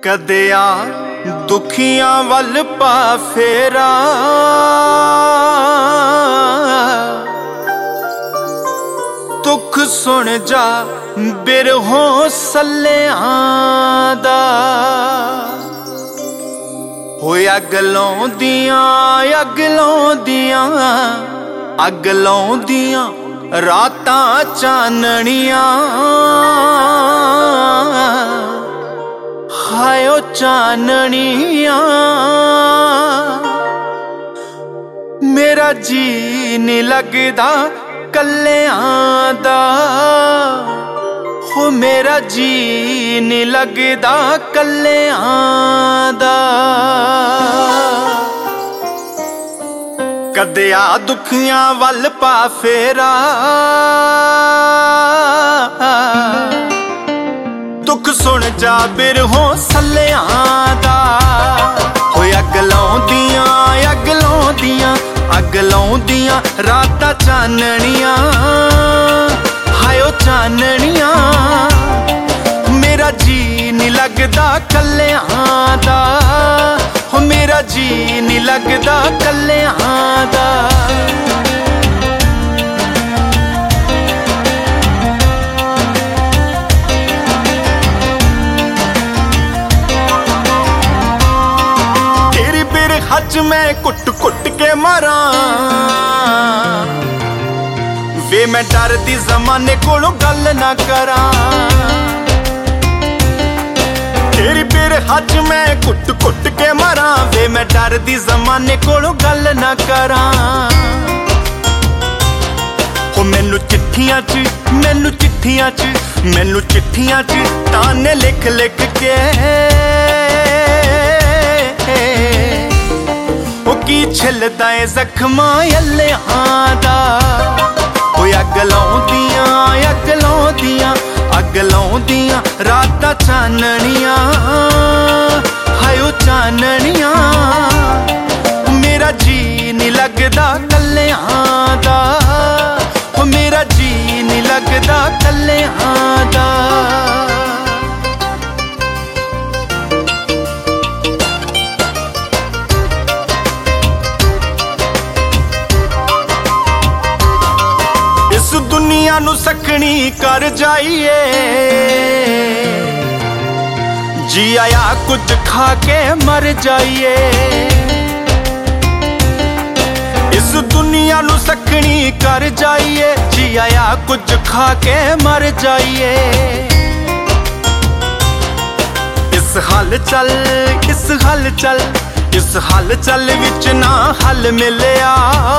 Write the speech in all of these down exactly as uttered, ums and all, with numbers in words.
कदे आ दुखियां वल पा फेरा, दुख सुन जा बिरहों सल्लियां दा। होए अग लौंदियां अग लौंदियां अग लौंदियां रातां चानणियां, हाय ओ चानणियां। मेरा जी नहीं लगदा कल्लियां दा, हो मेरा जी नहीं लगदा कल्लियां दा। कदे आ दुखियां वल पा फेरा, दुख सुन जा बिरहों सल्लियां दा। होए अग लौंदियां अग लौंदियां अग लौंदियां रातां चानणियां, हाय ओ चानणियां। मेरा जी नहीं लगदा कल्लियां दा, हो मेरा जी नहीं लगदा कल्लियां दा। तेरी बिरहज मैं कुट कुट के मरां, वे मैं डरदी जमाने कोलों गल ना करां। तेरी बिरहज मैं कुट कुट के मरां, वे मैं डरदी जमाने कोलों गल ना करां। हो मैनू चिट्ठियां च मैनू चिट्ठियां च मैनू चिट्ठियां च ताने लिख लिख के, ओ की छिलदा ए जख्मां यल्लियां दा। ओ अग लौंदियां अग लौंदियां अग लौंदियां रातां चानणियां, हाय ओ चानणियां। मेरा जी नहीं लगदा कल्लियां दा, हो मेरा जी नहीं लगदा कल्लियां दा। इस दुनिया नू सकनी कर जाइए, जी आया कुछ खा के मर जाइए। इस दुनिया नू सकनी कर जाइए, जी आया कुछ खा के मर जाइए। इस हाल चल इस हाल चल इस हाल चल विच ना हल मिलिया,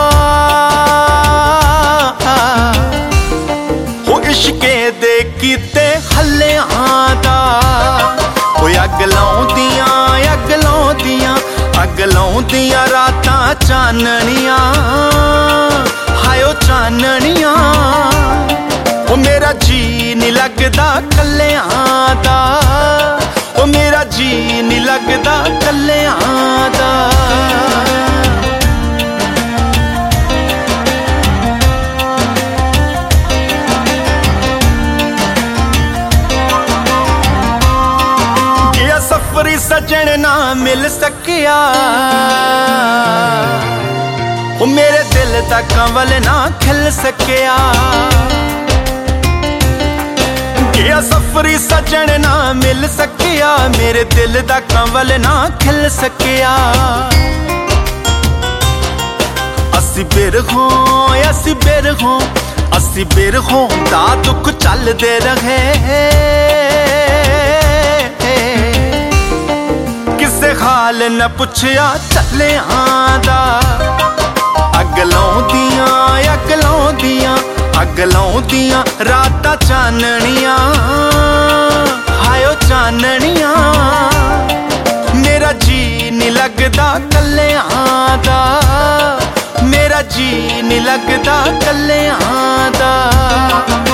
हो इश्के दे कीते हल्लियां दा। हो अग लौंदियां अग लौंदियां अग लौंदियां रातां चानणियां, हाय ओ चानणियां। ओ मेरा जी नहीं लगदा कल्लियां दा, ओ मेरा जी नहीं लगदा कल्लियां दा। सफरी सजन ना मिल सकिया, ओ मेरे दिल दा कंवल ना खिल सकिया। गया सफरी सजन ना मिल सकिया, मेरे दिल दा कंवल ना खिल सकिया। असी बिरहों असी बिरहों असी बिरहों दा दुख चलदे रहे, हाल न पुछया चलियां दा। अग लौंदियां अग लौंदियां अग लौंदियां रातां चानणियां, हाय ओ चानणियां। मेरा जी नहीं लगदा कल्लियां दा, मेरा जी नहीं लगदा कल्लियां दा।